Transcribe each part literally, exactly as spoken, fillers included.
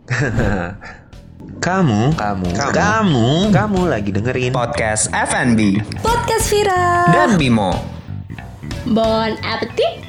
Kamu, kamu, kamu, kamu, kamu lagi dengerin podcast F and B Podcast Vira dan Bimo. Bon appetit.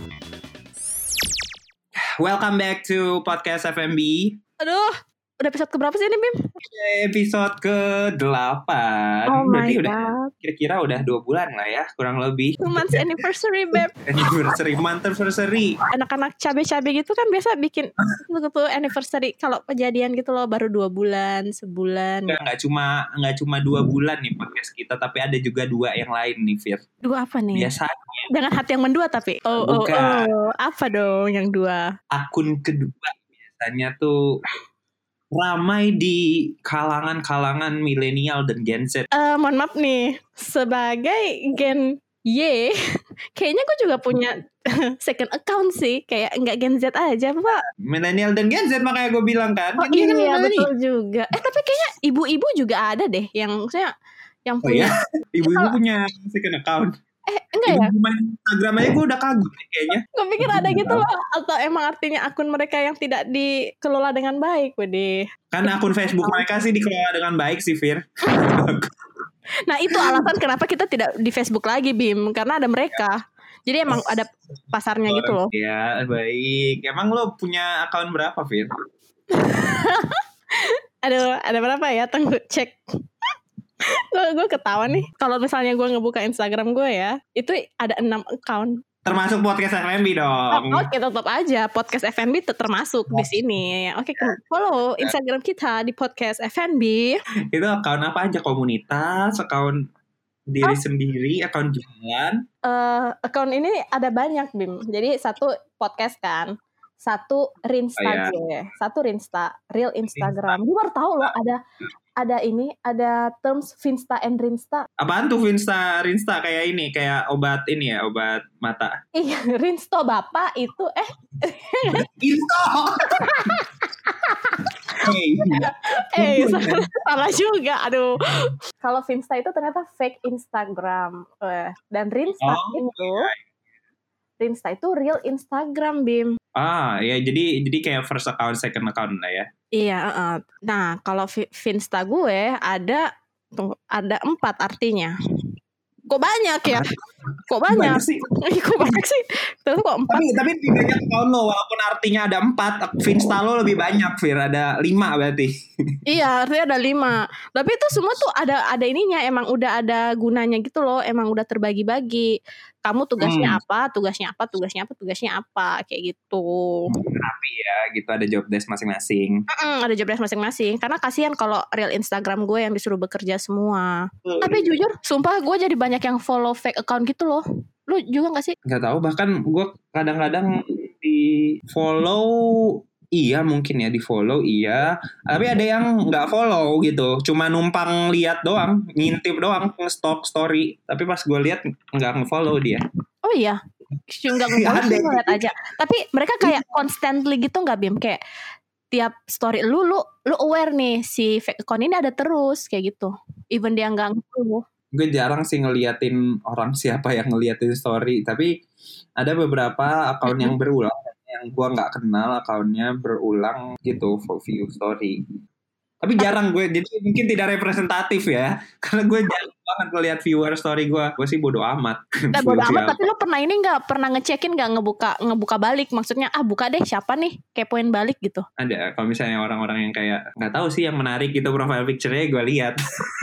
Welcome back to podcast F and B. Aduh, udah episode keberapa sih ini, Bim? Episode ke delapan. Oh my Berarti God. udah kira-kira udah dua bulan lah ya, kurang lebih. Two months anniversary, Beb. Anniversary, month anniversary. Anak-anak cabe-cabe gitu kan biasa bikin tuh anniversary kalau kejadian gitu loh, baru dua bulan, sebulan. Nggak, nggak cuma nggak cuma dua bulan nih podcast kita, tapi ada juga dua yang lain nih, Fir. Dua apa nih? Biasanya Dengan hati yang mendua tapi. Oh, oh, Bukan. oh. Apa dong yang dua? akun kedua biasanya tuh ramai di kalangan-kalangan milenial dan Gen Z. Eh, mohon maaf nih, sebagai Gen Y, kayaknya gue juga punya second account sih, kayak nggak Gen Z aja, Pak. Milenial dan Gen Z makanya gue bilang kan. Oh Ini kan iya milenial. betul juga. Eh tapi kayaknya ibu-ibu juga ada deh yang maksudnya yang Oh iya, punya. ibu-ibu punya second account. Eh enggak ya? Ibu-ibu main Instagram aja gue udah kagum nih kayaknya. Gue pikir ada gitu loh. Atau emang artinya akun mereka yang tidak dikelola dengan baik, Wede. Kan akun Facebook mereka sih dikelola dengan baik sih, Fir. Nah itu alasan kenapa kita tidak di Facebook lagi, Bim. Karena ada mereka. Jadi emang ada pasarnya gitu loh. Ya, baik. Emang lo punya akun berapa, Fir? Aduh, ada berapa ya? Tunggu cek. Gue gue ketawa nih. Kalau misalnya gue ngebuka Instagram gue ya, itu ada enam account. Termasuk podcast F and B dong. Oh, Oke, tetap aja podcast F and B tetap termasuk di sini. Oke, ke- follow Instagram kita di podcast F and B. Itu akun apa aja? Komunitas, akun diri sendiri, akun jualan. Eh, account ini ada banyak, Bim. Jadi satu podcast kan, satu Rinsta Oh, iya. gue, satu Rinsta, real Instagram. Gue baru tahu loh ada ada ini, ada terms Finsta and Rinsta. Apaan tuh Finsta, Rinsta kayak ini, kayak obat ini ya, obat mata. Iya, Rinsto Bapak itu eh Insto. Hey, eh salah, salah juga. Aduh. Kalau Finsta itu ternyata fake Instagram. Eh, dan Rinsta Oh, itu Rinsta itu real Instagram, Bim. ah ya jadi jadi kayak first account, second account lah ya. Iya, uh, nah kalau Vi- Finsta gue ada tunggu, ada empat artinya. Kok banyak ya? Kok banyak? Banyak sih. Ih, kok banyak sih? Terus kok empat? Tapi tapi lebih banyak account lo, walaupun artinya ada empat, Finsta lo lebih banyak, Fir, ada lima berarti. Iya, artinya ada lima. Tapi itu semua tuh ada ada ininya, emang udah ada gunanya gitu loh, emang udah terbagi-bagi. Kamu tugasnya Hmm. apa, tugasnya apa, tugasnya apa, tugasnya apa, kayak gitu. Rapi ya, gitu ada job desk masing-masing. Mm-mm, ada job desk masing-masing. Karena kasihan kalau real Instagram gue yang disuruh bekerja semua. Tapi jujur, sumpah gue jadi banyak yang follow fake account gitu loh. Lu juga gak sih? Nggak tahu, bahkan gue kadang-kadang di follow, iya mungkin ya di follow iya, tapi ada yang nggak follow gitu, cuma numpang lihat doang, ngintip doang, nge-stalk story, tapi pas gue lihat nggak nge-follow dia. Oh iya. Enggak ngeliat Ada. ngeliat aja. Tapi mereka kayak constantly gitu gak, Bim? Kayak tiap story lu lu lu aware nih si fake account ini ada terus kayak gitu. Even dia enggak nge-follow. Gue jarang sih ngeliatin orang siapa yang ngeliatin story, tapi ada beberapa akun yang berulang, yang gue nggak kenal akunnya berulang gitu for view story. Tapi jarang gue, jadi mungkin tidak representatif ya, karena gue jarang banget ngeliat viewer story gue. Gue sih bodo amat. Nah, bodo View amat, siapa. tapi lu pernah ini enggak pernah ngecekin enggak ngebuka ngebuka balik, maksudnya ah buka deh siapa nih, kepoin balik gitu. Ada, kalau misalnya orang-orang yang kayak nggak tahu sih yang menarik gitu profile picture-nya, gue lihat.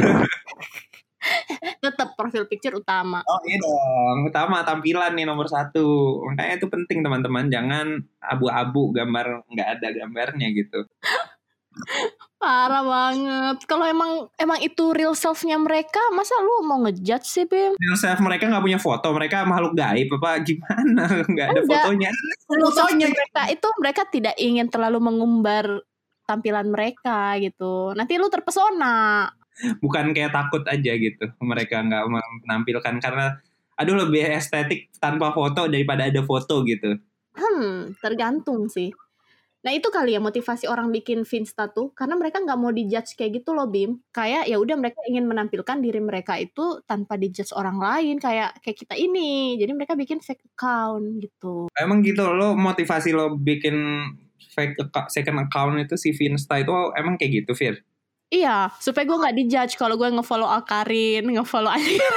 Tetap profil picture utama. Oh iya dong, utama tampilan nih nomor satu. Makanya itu penting teman-teman, jangan abu-abu gambar nggak ada gambarnya gitu. Parah banget. Kalau emang emang itu real self-nya mereka, masa lu mau ngejudge sih, Bim? Real self mereka nggak punya foto, mereka makhluk gaib apa gimana? Nggak ada Enggak. fotonya. Real self Fotonya. mereka itu mereka tidak ingin terlalu mengumbar tampilan mereka gitu. Nanti lu terpesona. Bukan kayak takut aja gitu, mereka nggak menampilkan karena aduh lebih estetik tanpa foto daripada ada foto gitu. Hmm, tergantung sih. Nah itu kali ya motivasi orang bikin Finsta tuh, karena mereka nggak mau dijudge kayak gitu loh, Bim. Kayak ya udah mereka ingin menampilkan diri mereka itu tanpa dijudge orang lain, kayak kayak kita ini. Jadi mereka bikin fake account gitu. Emang gitu lo motivasi lo bikin fake account, second account itu si Finsta itu emang kayak gitu, Fir? Iya, supaya gue nggak dijudge kalau gue ngefollow Akarin, ngefollow Ayu.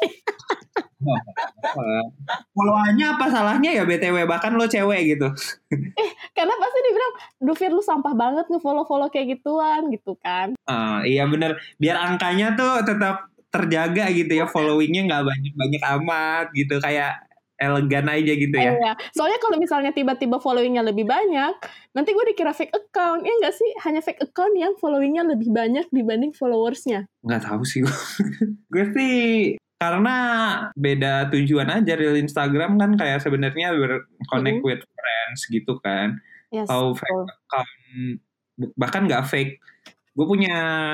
Followannya apa salahnya ya B T W, bahkan lo cewek gitu. Eh, karena pasti dibilang, duh Fir lu sampah banget ngefollow-follow kayak gituan gitu kan. Uh, iya bener, biar angkanya tuh tetap terjaga gitu ya, followingnya nggak banyak-banyak amat gitu, kayak elegan aja gitu ya. Iya, soalnya kalau misalnya tiba-tiba followingnya lebih banyak, nanti gue dikira fake account, ya nggak sih? Hanya fake account yang followingnya lebih banyak dibanding followersnya. Nggak tahu sih gue. Gue sih karena beda tujuan aja. Real Instagram kan kayak sebenarnya connect mm-hmm. with friends gitu kan. Yes, atau fake oh. account, bahkan nggak fake. Gue punya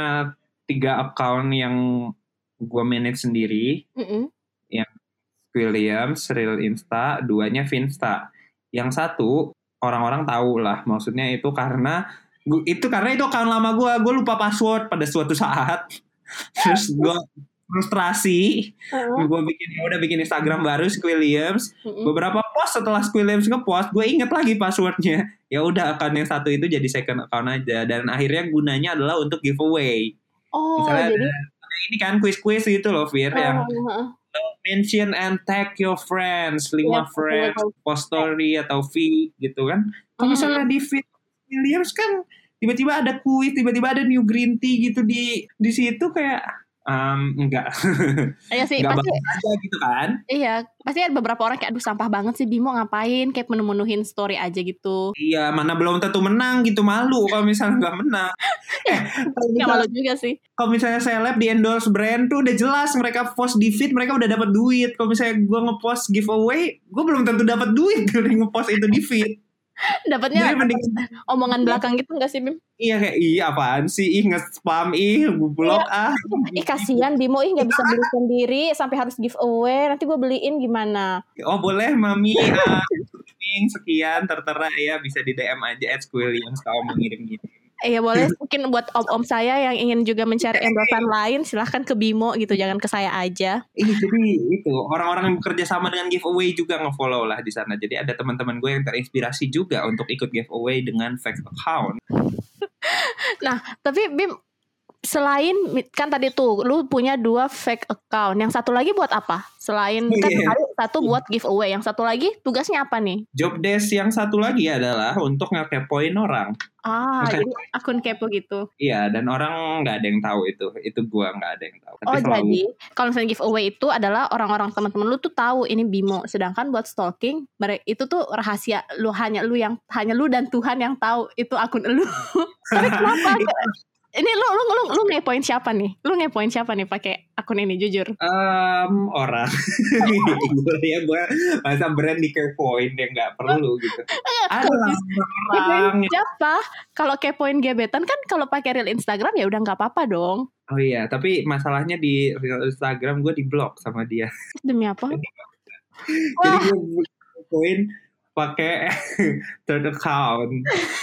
tiga account yang gue manage sendiri. Mm-hmm. Yang Williams, Real Insta, duanya Finsta. Yang satu orang-orang tahu lah, maksudnya itu karena itu karena itu account lama gue, gue lupa password pada suatu saat. Terus gue frustrasi, uh-huh. gue bikin ya udah bikin Instagram baru Squilliams. Uh-huh. Beberapa post setelah Squilliams ngepost, gue inget lagi passwordnya. Ya udah, account yang satu itu jadi second account aja, dan akhirnya gunanya adalah untuk giveaway. Oh, misalnya jadi ada, ini kan quiz-quiz gitu loh, Fir, uh-huh. yang mention and tag your friends, lima yeah, friends, yeah. post story atau feed gitu kan. Kalau uh-huh. misalnya di feed Williams kan tiba-tiba ada kuis, tiba-tiba ada new green tea gitu di di situ, kayak Um, enggak. Iya sih, enggak pasti aja gitu kan. Iya, pasti ada beberapa orang kayak aduh sampah banget sih Bimo, ngapain kayak menu-menuhin story aja gitu. Iya, mana belum tentu menang gitu, malu kalau misalnya enggak menang. eh, enggak malu juga sih. Kalau misalnya seleb di endorse brand tuh udah jelas mereka post di feed mereka udah dapat duit. Kalau misalnya gue ngepost giveaway, gue belum tentu dapat duit dari ngepost itu di feed. Dapatnya omongan belakang gitu gak sih Bim? Iya kayak ih apaan sih, ih nge-spam, ih gue blok ah. Ih kasihan Bimo, ih gak bisa beli sendiri sampai harus giveaway, nanti gue beliin gimana? Oh boleh mami, ah, sekian tertera ya, bisa di D M aja at Squilliams kalau mau ngirim-ngirim. Iya boleh, mungkin buat om-om saya yang ingin juga mencari endorsan lain, silahkan ke Bimo gitu, jangan ke saya aja. Iya, jadi itu orang-orang yang bekerja sama dengan giveaway juga nge-follow lah di sana. Jadi ada teman-teman gue yang terinspirasi juga untuk ikut giveaway dengan fake account. Nah, tapi Bim, selain kan tadi tuh lu punya dua fake account, yang satu lagi buat apa? Selain kan yeah. satu buat giveaway, yang satu lagi tugasnya apa nih? Job desk yang satu lagi adalah untuk ngekepoin orang. Ah, Maka, jadi akun kepo gitu. Iya, dan orang nggak ada yang tahu itu, itu gua nggak ada yang tahu. Tapi oh selalu, jadi kalau misalnya giveaway itu adalah orang-orang teman-teman lu tuh tahu ini Bimo, sedangkan buat stalking mereka itu tuh rahasia, lu hanya lu yang hanya lu dan Tuhan yang tahu itu akun lu. Tapi kenapa? Ini lu lu lu lu ngepoin siapa nih? Lu ngepoin siapa nih pakai akun ini jujur? Um, orang. Ya gue masa brand dikepoin yang nggak perlu gitu. Ada orang. Siapa? Kalau kepoin gebetan kan kalau pakai real Instagram ya udah nggak apa-apa dong. Oh iya, tapi masalahnya di real Instagram gue diblok sama dia. Demi apa? Jadi, jadi gue kepoin pakai third account.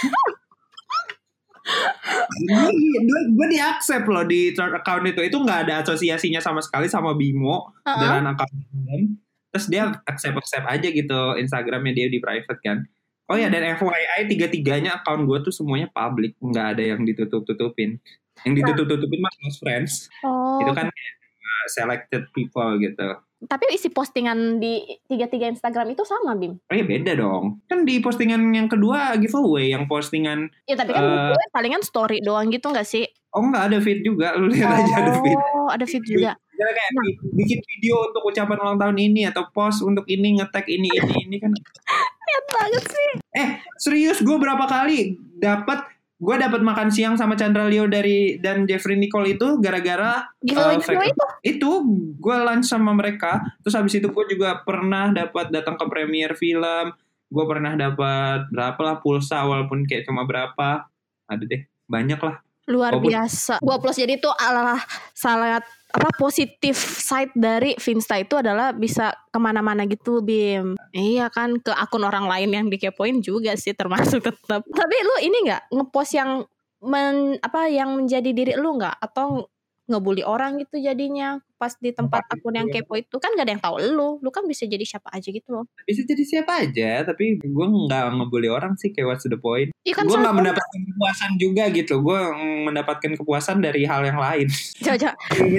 Gue di accept loh di third account itu, itu nggak ada asosiasinya sama sekali sama Bimo uh-huh. dengan account. Terus dia accept accept aja gitu Instagramnya dia di private kan. Oh ya, dan F Y I tiga-tiganya account gue tuh semuanya public, nggak ada yang ditutup-tutupin. Yang ditutup-tutupin mah close friends. Oh. Itu kan uh, selected people gitu. Tapi isi postingan di tiga-tiga Instagram itu sama, Bim? Oh iya beda dong. Kan di postingan yang kedua giveaway, yang postingan... Ya tapi kan uh, giveaway palingan story doang gitu gak sih? Oh enggak, ada feed juga. Lu lihat oh, aja ada feed. Oh ada feed juga. Jadi kayak nah. bikin video untuk ucapan ulang tahun ini, atau post untuk ini, nge-tag ini, ini, ini kan. Lihat banget sih. Eh serius, gue berapa kali dapat... Gue dapat makan siang sama Chandra Leo dari dan Jeffrey Nicole itu gara-gara giveaway uh, itu. Itu gue lunch sama mereka. Terus habis itu gue juga pernah dapat datang ke premiere film. Gue pernah dapat berapa lah pulsa walaupun kayak cuma berapa. Ada deh, banyak lah. Luar walaupun, biasa. Gue plus jadi itu adalah sangat apa positif side dari Finsta itu adalah bisa kemana-mana gitu Bim. Iya kan, ke akun orang lain yang dikepoin juga sih termasuk tetap. Tapi lu ini nggak ngepost yang men, apa yang menjadi diri lu nggak, atau ngebully orang gitu jadinya pas di tempat akun yang kepo itu kan gak ada yang tahu lu. Lu kan bisa jadi siapa aja gitu loh. Bisa jadi siapa aja, tapi gue nggak ngebully orang sih, kayak what's the point. Iya kan Gue nggak soalnya mendapatkan kepuasan juga gitu. Gue mendapatkan kepuasan dari hal yang lain. Jaja.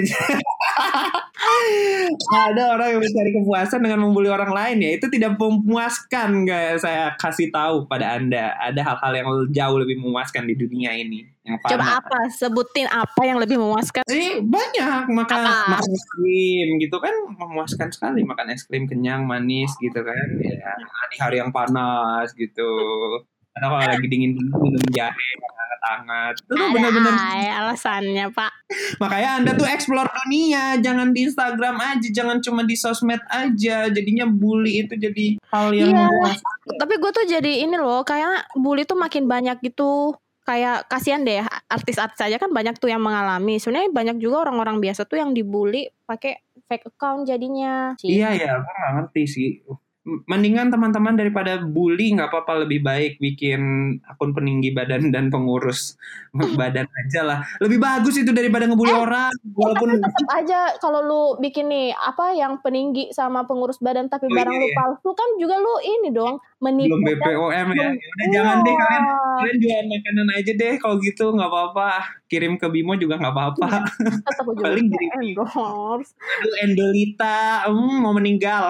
Ada orang yang mencari kepuasan dengan membuli orang lain, ya itu tidak memuaskan. Guys, saya kasih tahu pada Anda, ada hal-hal yang jauh lebih memuaskan di dunia ini yang fana. Coba apa? Sebutin apa yang lebih memuaskan? Eh, banyak. Makan Apa? makan es krim gitu kan memuaskan sekali. Makan es krim kenyang, manis gitu kan. Ya, di hari yang panas gitu. Karena kalau lagi dingin-dingin minum jahe hangat-hangat. Itu tuh benar-benar Ay, alasannya Pak. makanya Anda tuh explore dunia, jangan di Instagram aja, jangan cuma di sosmed aja. Jadinya bully itu jadi hal yang Iya. memuaskan. Tapi gue tuh jadi ini loh, kayak bully tuh makin banyak gitu. Kayak kasihan deh, artis-artis aja kan banyak tuh yang mengalami. Sebenarnya banyak juga orang-orang biasa tuh yang dibully pakai fake account jadinya. Iya ya, gue nggak ngerti sih. Mendingan teman-teman daripada bully nggak apa-apa, lebih baik bikin akun peninggi badan dan pengurus badan aja lah. Lebih bagus itu daripada ngebully Eh, orang. Walaupun Walaupun tetap aja kalau lu bikin nih apa yang peninggi sama pengurus badan tapi Oh, barang iya, lu iya. palsu kan juga lu ini dong menipu. belum B P O M ya. Udah jangan deh kalian. Kalian jual makanan aja deh kalau gitu, nggak apa-apa. Kirim ke Bimo juga nggak apa-apa. Tetap ujung Paling jadi endorse. aduh Endolita, hmm, mau meninggal.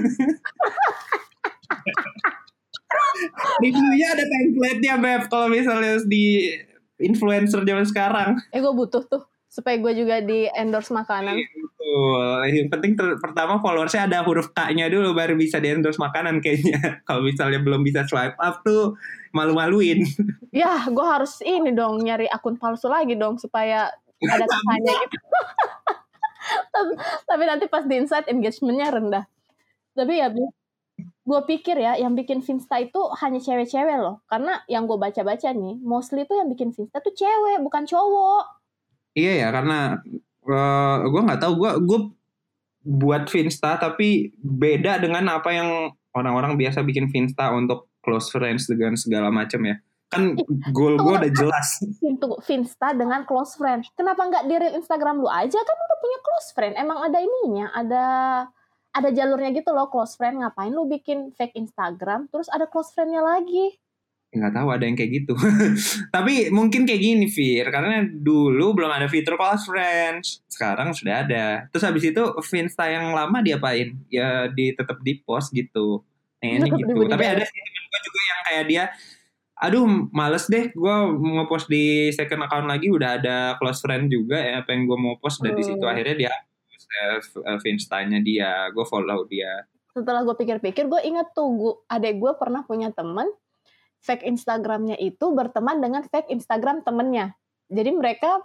Reviewnya ada template-nya Beb, kalau misalnya di influencer zaman sekarang. Eh gue butuh tuh supaya gue juga di endorse makanan. Betul. Yang penting ter- pertama followersnya ada huruf K-nya dulu baru bisa di endorse makanan kayaknya. Kalau misalnya belum bisa swipe up tuh malu-maluin. Ya gue harus ini dong nyari akun palsu lagi dong supaya ada kesannya gitu. tapi, tapi nanti pas di insight engagementnya rendah. Tapi ya gue pikir ya yang bikin Finsta itu hanya cewek-cewek loh. Karena yang gue baca-baca nih mostly tuh yang bikin Finsta tuh cewek bukan cowok. Iya ya, karena uh, gue nggak tahu, gue gue buat Finsta tapi beda dengan apa yang orang-orang biasa bikin Finsta untuk close friends dengan segala macam ya. Kan goal gue udah jelas. Untuk Finsta dengan close friend. Kenapa nggak di real Instagram lu aja kan udah punya close friend. Emang ada ininya, ada ada jalurnya gitu loh close friend. Ngapain lu bikin fake Instagram terus ada close friendnya lagi? Nggak tahu ada yang kayak gitu. Tapi mungkin kayak gini Fir, karena dulu belum ada fitur close friends, sekarang sudah ada. Terus habis itu Finsta yang lama diapain? Ya di tetap di post gitu. Kayaknya Tetep gitu. dibudidaya. Tapi ada sih temen gue juga yang kayak dia, aduh males deh gue nge-post di second account lagi, udah ada close friend juga ya, apa yang gue mau post dari Hmm. situ akhirnya dia uh, Finstanya dia, gue follow dia. Setelah gue pikir-pikir gue inget tuh gua, adek gue pernah punya temen fake Instagramnya itu berteman dengan fake Instagram temennya. Jadi mereka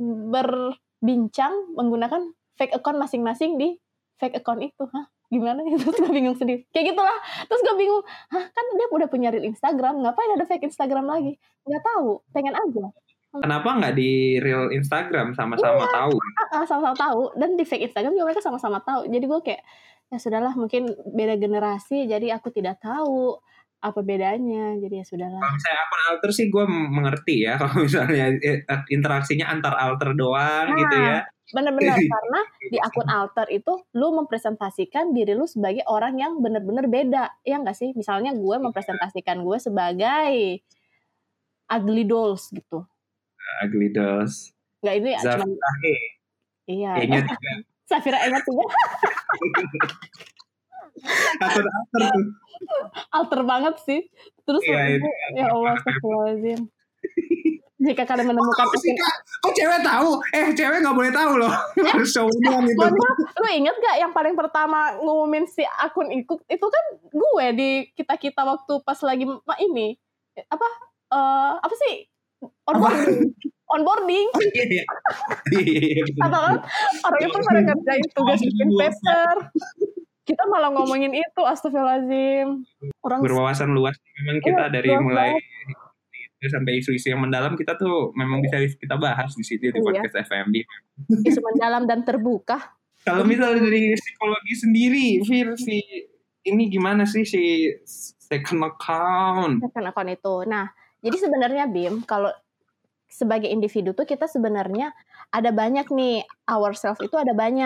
berbincang menggunakan fake account masing-masing di fake account itu. Hah? Gimana? Terus gue bingung sendiri. Kayak gitulah. Terus gue bingung. Hah? Kan dia udah punya real Instagram. Ngapain ada fake Instagram lagi? Nggak tahu. Pengen aja. Kenapa nggak di real Instagram sama-sama Iya. tahu? Ah, sama-sama tahu. Dan di fake Instagram juga mereka sama-sama tahu. Jadi gue kayak, ya sudahlah mungkin beda generasi. Jadi aku tidak tahu apa bedanya, jadi ya sudahlah. Kalau misalnya akun alter sih gue mengerti ya, kalau misalnya interaksinya antar alter doang nah, gitu ya. Bener-bener karena di akun alter itu lu mempresentasikan diri lu sebagai orang yang bener-bener beda, ya nggak sih? Misalnya gue mempresentasikan gue sebagai ugly dolls gitu. Ugly dolls. Nggak ini cuma. Iya. Kayaknya juga. Safira Emat juga. Akun alter tuh. Alter banget sih. Terus iya, itu, ya Allah astagfirullahaladzim. Jika kalian menemukan oh, akun kok cewek tahu? Eh cewek nggak boleh tahu loh. Harus show-nya gitu. Lu inget gak yang paling pertama ngumumin si akun itu itu kan gue di kita-kita waktu pas lagi ini apa uh, apa sih onboarding onboarding oh, iya. apa kan orang itu pada ngerjain tugas bikin paper. Kita malah ngomongin itu, astagfirullahaladzim. Orang berwawasan luas memang kita iya, dari mulai banget. Sampai isu-isu yang mendalam kita tuh memang bisa kita bahas di situ di podcast iya. F M B. Isu mendalam dan terbuka. Kalau misalnya dari psikologi sendiri, Fir, si ini gimana sih si second account? Second account itu. Nah, jadi sebenarnya Bim, kalau sebagai individu tuh kita sebenarnya ada banyak nih, ourselves itu ada banyak.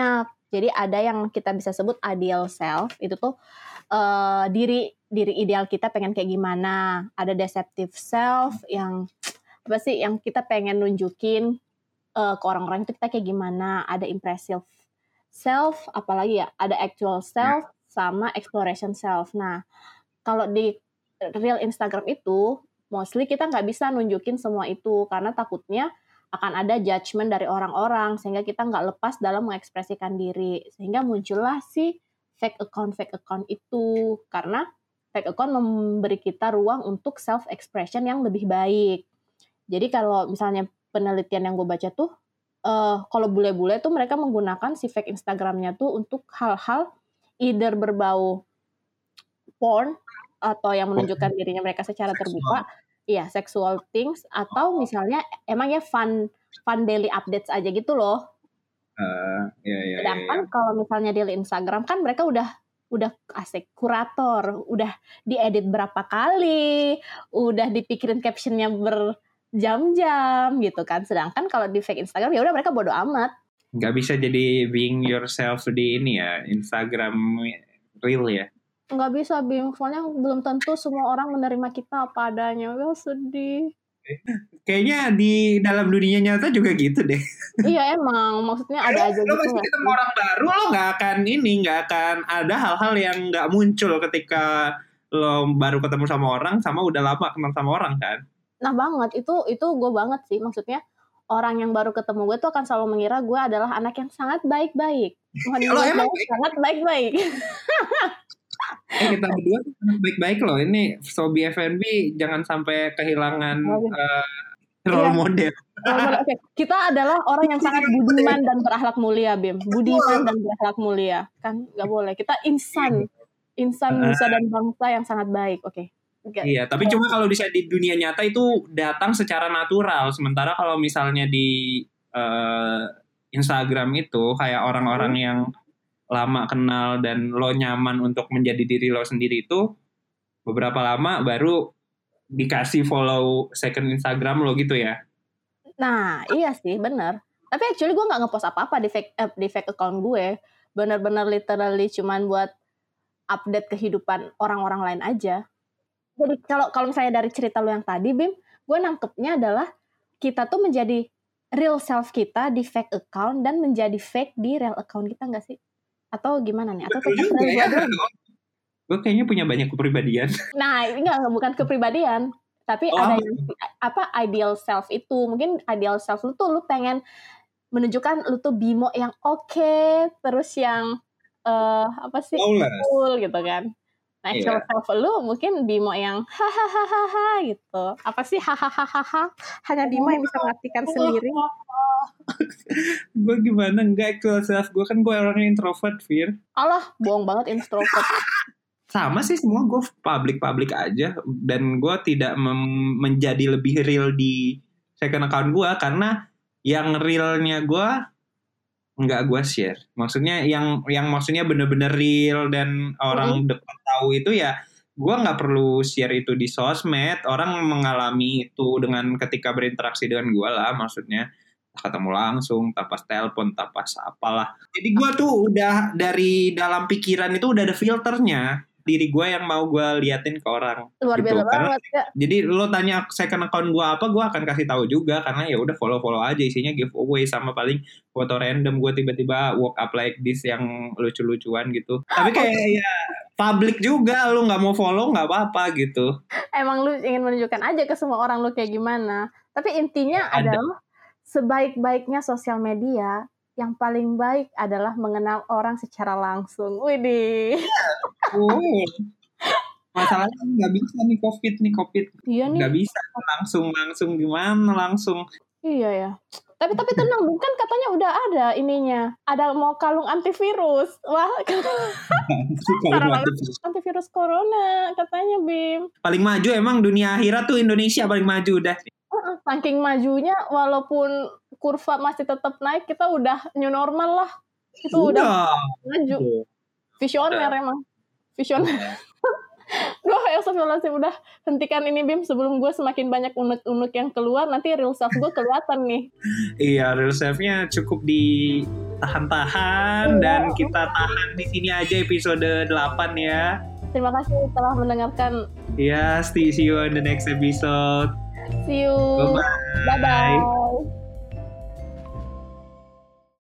Jadi ada yang kita bisa sebut ideal self, itu tuh uh, diri diri ideal kita pengen kayak gimana. Ada deceptive self yang apa sih yang kita pengen nunjukin uh, ke orang-orang itu kita kayak gimana. Ada impressive self, apalagi ya, ada actual self sama exploration self. Nah, kalau di real Instagram itu mostly kita nggak bisa nunjukin semua itu karena takutnya akan ada judgement dari orang-orang sehingga kita nggak lepas dalam mengekspresikan diri, sehingga muncullah si fake account fake account itu karena fake account memberi kita ruang untuk self expression yang lebih baik. Jadi kalau misalnya penelitian yang gue baca tuh uh, kalau bule-bule tuh mereka menggunakan si fake Instagramnya tuh untuk hal-hal either berbau porn atau yang menunjukkan dirinya mereka secara terbuka. Iya, sexual things atau misalnya emang ya fun fun daily updates aja gitu loh. Uh, iya, iya, Sedangkan iya. kalau misalnya di Instagram kan mereka udah udah asik kurator, udah diedit berapa kali, udah dipikirin captionnya berjam-jam gitu kan. Sedangkan kalau di fake Instagram ya udah mereka bodo amat. Gak bisa jadi being yourself di ini ya Instagram real ya. Nggak bisa, Bim. Soalnya belum tentu semua orang menerima kita apa adanya. Wah, sedih. Kayaknya di dalam dunia nyata juga gitu deh. Iya, emang. Maksudnya ada aja lo gitu. Lo pasti ketemu orang baru, lo nggak akan ini, nggak akan ada hal-hal yang nggak muncul ketika lo baru ketemu sama orang, sama udah lama kenal sama orang kan. Nah, banget. Itu itu gue banget sih. Maksudnya orang yang baru ketemu gue tuh akan selalu mengira gue adalah anak yang sangat baik-baik. Lo emang sangat baik-baik. Eh kita berdua baik-baik loh. Ini Sobi F N B jangan sampai kehilangan uh, role iya. model. Okay. Kita adalah orang yang sangat budiman dan berakhlak mulia, Bim. Budiman dan berakhlak mulia. Kan nggak boleh. Kita insan. Insan nusa dan bangsa yang sangat baik. Oke. Okay. Iya, tapi cuma kalau bisa di dunia nyata itu datang secara natural. Sementara kalau misalnya di uh, Instagram itu kayak orang-orang hmm. yang lama kenal dan lo nyaman untuk menjadi diri lo sendiri itu beberapa lama baru dikasih follow second Instagram lo gitu ya. Nah iya sih bener. Tapi actually gue gak ngepost apa-apa di fake, eh, di fake account gue. Bener-bener literally cuman buat update kehidupan orang-orang lain aja. Jadi kalau kalau misalnya dari cerita lo yang tadi Bim, gue nangkepnya adalah kita tuh menjadi real self kita di fake account dan menjadi fake di real account kita gak sih? Atau gimana nih? Atau betul juga ya. Gue kayaknya punya banyak kepribadian. Nah, ini enggak, bukan kepribadian, tapi oh. ada yang apa ideal self itu. Mungkin ideal self lu tuh lu pengen menunjukkan lu tuh Bimo yang oke, okay, terus yang uh, apa sih? Cool gitu kan. Nah, actual yeah. self lu mungkin Bimo yang hahaha gitu. Apa sih hahaha? Hanya Bimo yang bisa mengartikan sendiri. Gue gimana enggak actual self gue kan gue orangnya introvert, Fir. Alah, bohong banget introvert. Sama sih semua gue public-public aja dan gue tidak mem- menjadi lebih real di second account gue karena yang realnya gue nggak gue share. Maksudnya yang yang maksudnya bener-bener real dan orang mm-hmm. dekat tahu itu ya gue nggak perlu share itu di sosmed. Orang mengalami itu dengan ketika berinteraksi dengan gue lah, maksudnya ketemu langsung, tapas telepon, tapas apalah. Jadi gue tuh udah dari dalam pikiran itu udah ada filternya diri gue yang mau gue liatin ke orang. Luar biasa gitu. banget ya. Jadi lo tanya second account gue apa, gue akan kasih tahu juga karena ya udah follow follow aja, isinya giveaway sama paling foto random gue tiba-tiba walk up like this yang lucu-lucuan gitu. Tapi kayak ya public juga, lo nggak mau follow nggak apa-apa gitu. Emang lu ingin menunjukkan aja ke semua orang lu kayak gimana. Tapi intinya ya, adalah sebaik-baiknya sosial media, yang paling baik adalah mengenal orang secara langsung. Widih. Oh. Masalahnya nggak bisa nih COVID nih COVID. Iya nih. Nggak bisa langsung langsung gimana langsung. Iya ya. Tapi tapi tenang, bukan katanya udah ada ininya. Ada mau kalung antivirus. Wah. kalung antivirus. antivirus corona katanya Bim. Paling maju emang dunia akhirat tuh Indonesia paling maju udah. Saking majunya walaupun kurva masih tetap naik, kita udah new normal lah. Itu udah, udah maju. Visioner udah. Emang. Visioner. Duh, ya astagfirullahaladzim, udah hentikan ini Bim sebelum gue semakin banyak unek-unek yang keluar, nanti real self gue kelihatan nih. Iya, real self-nya cukup di tahan-tahan dan kita tahan di sini aja episode delapan ya. Terima kasih telah mendengarkan. Ya, see you on the next episode. See you. Bye-bye. Bye-bye.